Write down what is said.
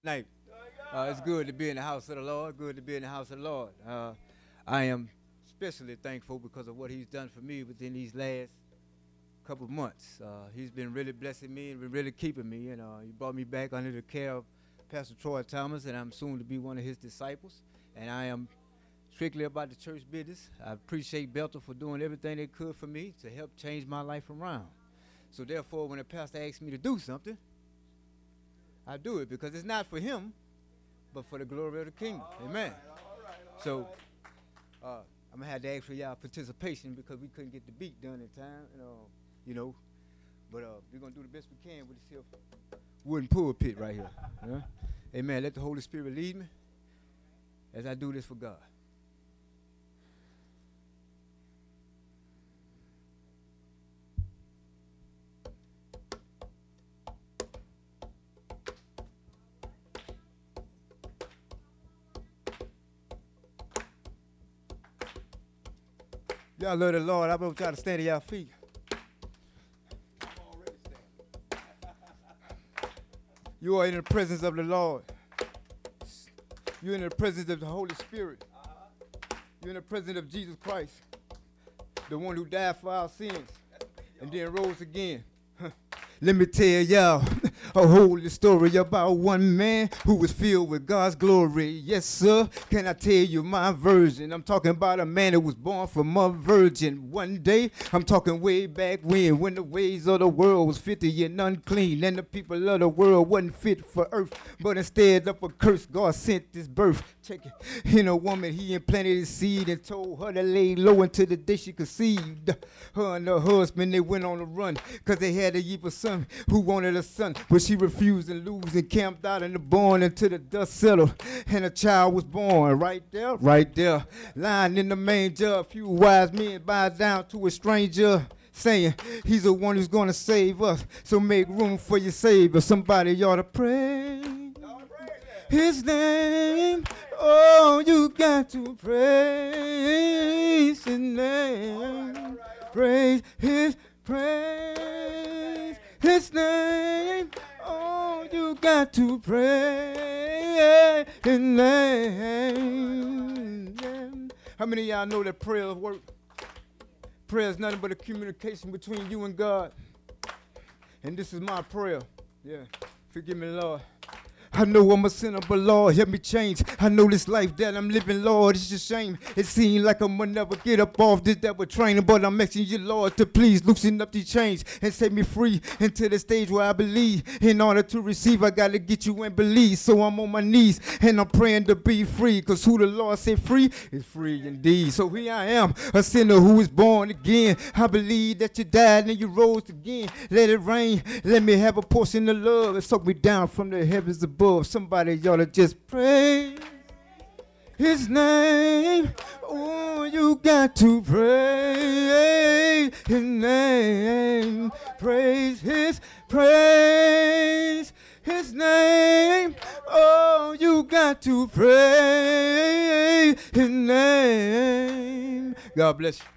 Night. It's good to be in the house of the Lord. Good to be in the house of the Lord. I am especially thankful because of what He's done for me within these last couple of months. He's been really blessing me and been really keeping me. And He brought me back under the care of Pastor Troy Thomas, and I'm soon to be one of his disciples. And I am strictly about the church business. I appreciate Belter for doing everything they could for me to help change my life around. So therefore, when a pastor asks me to do something, I do it because it's not for him, but for the glory of the kingdom. Amen. So I'm gonna have to ask for y'all participation because we couldn't get the beat done in time, But we're gonna do the best we can with this here wooden pulpit right here. Amen. Let the Holy Spirit lead me as I do this for God. Y'all love the Lord. I want y'all to stand to y'all feet. You are in the presence of the Lord. You're in the presence of the Holy Spirit. You're in the presence of Jesus Christ, the one who died for our sins and then rose again. Let me tell y'all a holy story about one man who was filled with God's glory. Yes, sir. Can I tell you my version? I'm talking about a man who was born from a virgin. One day, I'm talking way back when the ways of the world was filthy and unclean, and the people of the world wasn't fit for earth. But instead of a curse, God sent this birth. Check it. In a woman, He implanted His seed and told her to lay low until the day she conceived. Her and her husband, they went on the run because they had an evil son who wanted a son, but she refused and lose and camped out in the barn until the dust settled and a child was born. Right there, lying in the manger. A few wise men bowed down to a stranger, saying, He's the one who's going to save us, so make room for your Savior. Somebody ought to praise His name. Oh, you got to praise His name. Praise His name. Oh, you got to praise His name. How many of y'all know that prayer work? Prayer is nothing but a communication between you and God. And this is my prayer. Yeah. Forgive me, Lord. I know I'm a sinner, but Lord, help me change. I know this life that I'm living, Lord, it's just shame. It seems like I'm gonna never get up off this devil training, but I'm asking you, Lord, to please loosen up these chains and set me free into the stage where I believe. In order to receive, I gotta get you and believe. So I'm on my knees and I'm praying to be free, cause who the Lord set free is free indeed. So here I am, a sinner who is born again. I believe that you died and you rose again. Let it rain, let me have a portion of love and soak me down from the heavens above. Somebody ought to just praise His name. Oh, you got to praise His name. Praise His name. Oh, you got to praise His name. God bless you.